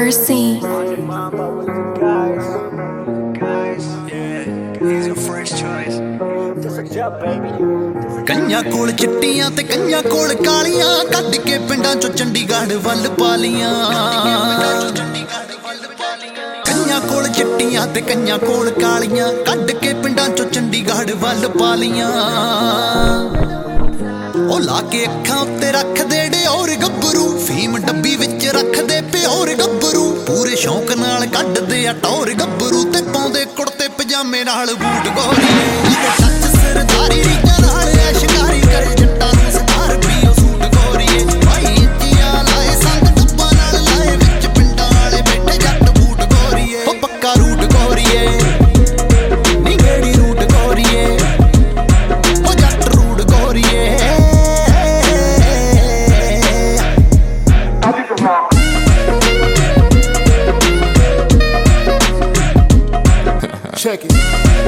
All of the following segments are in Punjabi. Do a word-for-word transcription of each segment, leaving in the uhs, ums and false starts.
Mercy. ਕੰਨਿਆਂ ਕੋਲ ਚਿੱਟੀਆਂ ਤੇ ਕੰਨਿਆਂ ਕੋਲ ਕਾਲੀਆਂ ਕੱਢ ਕੇ ਪਿੰਡਾਂ ਚੋਂ ਚੰਡੀਗੜ੍ਹ ਵੱਲ ਪਾਲੀਆਂ। ਕੰਨਿਆਂ ਕੋਲ ਚਿੱਟੀਆਂ ਤੇ ਕੰਨਿਆਂ ਕੋਲ ਕਾਲੀਆਂ ਕੱਢ ਕੇ ਪਿੰਡਾਂ ਚੋਂ ਚੰਡੀਗੜ੍ਹ ਵੱਲ ਪਾਲੀਆਂ। ਉਹ ਲਾ ਕੇ ਅੱਖਾਂ ਉੱਤੇ ਰੱਖਦੇ ਡਿਓਰ ਗੱਭਰੂ, ਫੀਮ ਡੱਬੀ ਵਿੱਚ ਰੱਖਦੇ ਪਿਓਰ ਗੱਭਰੂ। ਪੂਰੇ ਸ਼ੌਂਕ ਨਾਲ ਕੱਢਦੇ ਆ ਟੌਰ ਗੱਭਰੂ ਤੇ ਪਾਉਂਦੇ ਕੁੜਤੇ ਪਜਾਮੇ ਨਾਲ ਬੂਟ ਗੋਰੀਏ। ਟੱਚ ਸਰਦਾਰੀ ਰੀਝਾਂ ਨਾਲ ਐਸ਼ਕਾਰੀ ਕਰੇ ਜੱਟਾਂ ਨੂੰ ਸਕਾਰਪੀਓ ਸੂਟ ਗੋਰੀਏ। ਭਾਈ ਇੰਚੀਆਂ ਲਾਏ ਸੰਗ ਡੱਬਾਂ ਨਾਲ ਲਾਏ ਵਿੱਚ ਪਿੰਡਾਂ ਵਾਲੇ ਬੈਠੇ ਜੱਟ ਬੂਟ ਗੋਰੀਏ। ਉਹ ਪੱਕਾ ਰੂਟ ਗੋਰੀਏ ਨੀ ਗੇੜੀ ਰੂਟ ਗੋਰੀਏ। ਉਹ ਜੱਟ ਰੂਟ ਗੋਰੀਏ। Check it.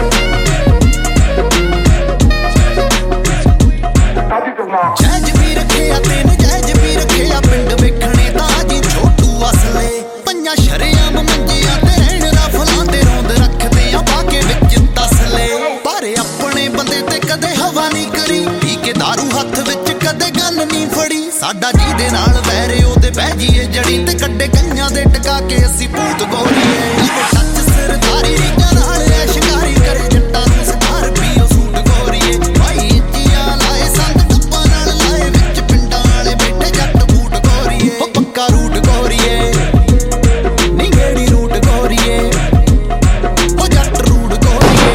ਜੈਜ ਵੀ ਰੱਖਿਆ ਤੇ ਨਜੈਜ ਵੀ ਰੱਖਿਆ ਪਿੰਡ ਵੇਖਣੇ ਤਾਂ ਜੀ ਛੋਟੂ ਅਸਲੇ। ਪੰਜਾਂ ਸ਼ਰੇਆਮ ਮੰਜਿਆਂ ਤੇ ਰਹਿਣ ਰਫਲਾਂ ਤੇ ਰੋਂਦ ਰੱਖਦੇ ਆ ਪਾ ਕੇ ਵਿੱਚ ਤਸਲੇ। ਪਰ ਆਪਣੇ ਬੰਦੇ ਤੇ ਕਦੇ ਹਵਾ ਨਹੀਂ ਕਰੀ, ਪੀ ਕੇ ਦਾਰੂ ਹੱਥ ਵਿੱਚ ਕਦੇ ਗੰਨ ਨਹੀਂ ਫੜੀ। ਸਾਡਾ ਜਿਹਦੇ ਨਾਲ ਵੈਰੇ ਉਹਦੇ ਬਹਿ ਜੀਏ ਜੜੀ ਤੇ ਕੱਢੇ ਕਈਆਂ ਦੇ ਟਕਾ ਕੇ ਅਸੀਂ ਭੂਤ ਗੋਰੀਏ। ਟੱਚ ਸਰਦਾਰੀ ਰੀਝਾਂ ਨਾਲ ਐਸ਼ਕਾਰੀ ਕਰੇ ਜੱਟਾਂ ਨੂੰ ਸਕਾਰਪੀਓ ਸੂਟ ਗੋਰੀਏ। ਭਾਈ ਇੰਚੀਆਂ ਲਾਏ ਸੰਗ ਡੱਬਾਂ ਨਾਲ ਲਾਏ ਵਿੱਚ ਪਿੰਡਾਂ ਵਾਲੇ ਬੈਠੇ ਜੱਟ ਬੂਟ ਗੋਰੀਏ। ਉਹ ਪੱਕਾ ਰੂਟ ਗੋਰੀਏ ਨੀ ਗੇੜੀ ਰੂਟ ਗੋਰੀਏ। ਉਹ ਜੱਟ ਰੂਟ ਗੋਰੀਏ।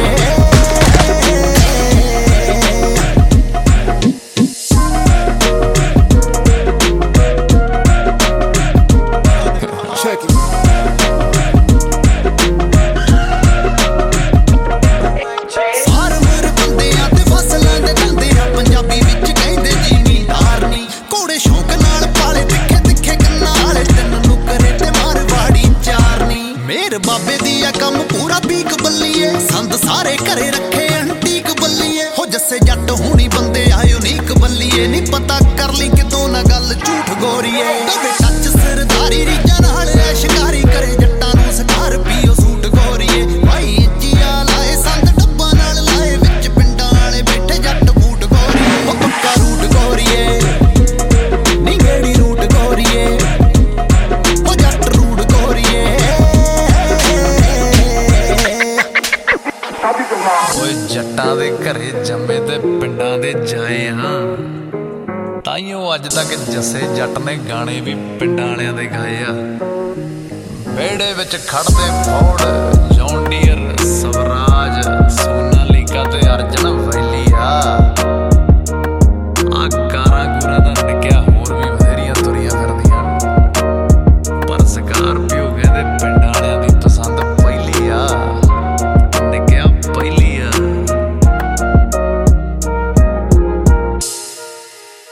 Check it. ਬਾਬੇ ਦੀ ਆ ਕੰਮ ਪੂਰਾ ਪੀਕ ਬੱਲੀਏ, ਸੰਦ ਸਾਰੇ ਘਰੇ ਰੱਖੇ ਐਂਟੀਕ ਬੱਲੀਏ। ਹੋ ਜੱਸੇ ਜੱਟ ਹੋਣੀ ਬੰਦੇ ਆ ਯੂਨੀਕ ਬੱਲੀਏ। ਨੀ ਪਤਾ ਕਰ ਲਈ ਕਿਤੋਂ ਨਾ ਗੱਲ ਝੂਠ ਗੋਰੀਏ। ਤਵੇ ਟੱਚ ਸਰਦਾਰੀ ਰੀਝਾਂ ਨਾਲ ਐਸ਼ਕਾਰੀ ਕਰੇ ਜੱਟਾਂ ਨੂੰ ਸਕਾਰਪੀਓ ਸੂਟ ਗੋਰੀਏ। ਭਾਈ ਇੰਚੀਆਂ ਲਾਏ ਸੰਦ ਡੱਬਾਂ ਨਾਲ ਲਾਏ ਵਿੱਚ ਪਿੰਡਾਂ ਵਾਲੇ ਬੈਠੇ ਜੱਟ ਬੂਟ ਗੋਰੀਏ। ਉਹ ਪੱਕਾ ਰੂਟ ਗੋਰੀਏ ਨੀ ਗੇੜੀ ਰੂਟ ਗੋਰੀਏ। ਉਹ ਜੱਟ ਰੂਟ ਗੋਰੀਏ। ਓਏ ਜੱਟਾਂ ਦੇ ਘਰੇ ਜੰਮੇ ਤੇ ਪਿੰਡਾਂ ਦੇ ਜਾਏ ਹਾਂ, ਤਾਈਓ ਅੱਜ ਤੱਕ ਜੱਸੇ ਜੱਟ ਨੇ ਗਾਣੇ ਵੀ ਪਿੰਡਾਂ ਵਾਲਿਆਂ ਦੇ ਗਾਏ ਆ। ਵਿਹੜੇ ਵਿੱਚ ਖੜਦੇ Ford John Deere Swaraj Sonalika ਤੇ ਅਰਜਨ ਵੈਲੀ ਆ। ਆ ਕਾਰਾਂ ਗੂਰਾਂ ਦਾ